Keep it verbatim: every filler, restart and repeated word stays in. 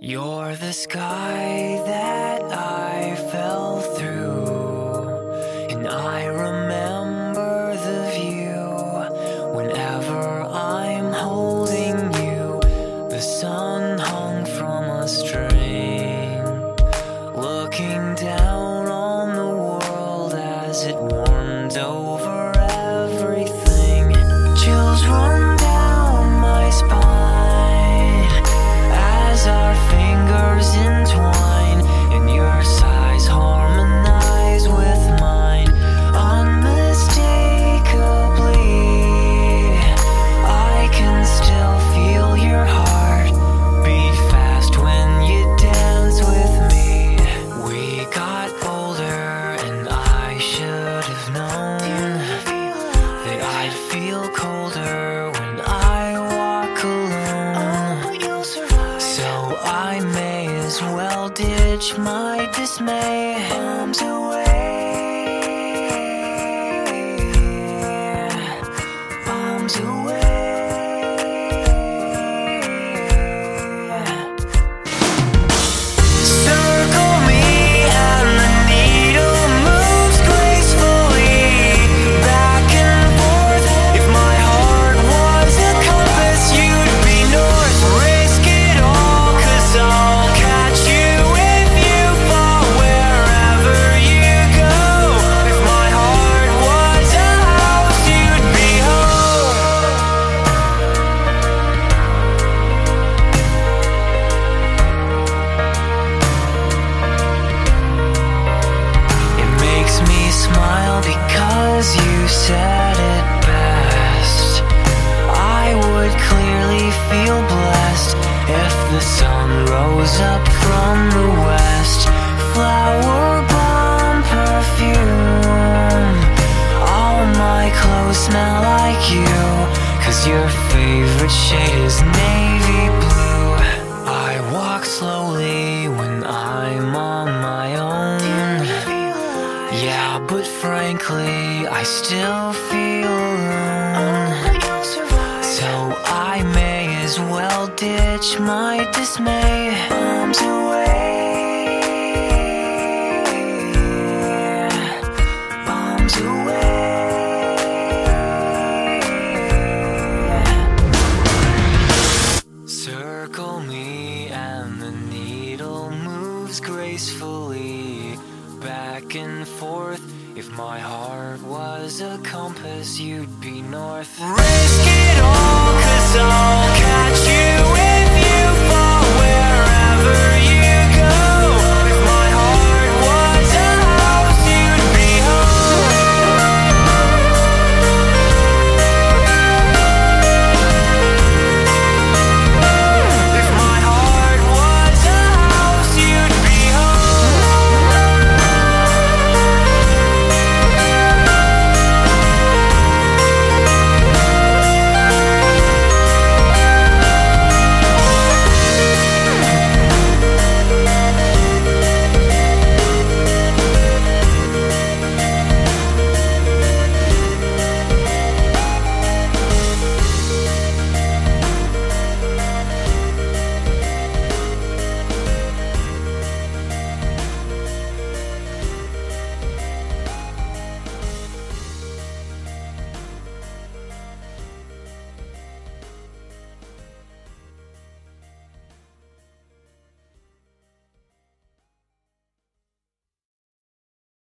You're the sky that I fell through, and I remember the view. Whenever I'm holding you, the sun hung from a string, looking down on the world as it warmed over everything. Chills run down my spine as our fingers entwine, and your sighs harmonize with mine. Unmistakably, I can still feel your heart beat fast when you dance with me. We got older, and I should have known that I'd feel colder when I walk alone. So I may as well ditch my dismay. Bombs away, bombs away. Circle me and the needle moves gracefully back and forth. If my heart was a compass, you'd be north. Risk it all, 'cause I'll catch you if you fall wherever you go. If my heart was a house, you'd be home. It makes me smile because you said it best. I would clearly feel blessed if the sun rose up from the west. Flower bomb perfume, all my clothes smell like you, 'cause your favorite shade is navy blue. I walk slowly when I'm on my own. Yeah, but frankly, I still feel alone. So I may as well ditch my dismay. Bombs away, bombs away. Circle me and the needle moves gracefully back and forth. If my heart was a compass, you'd be north. Risk it all, 'cause I'll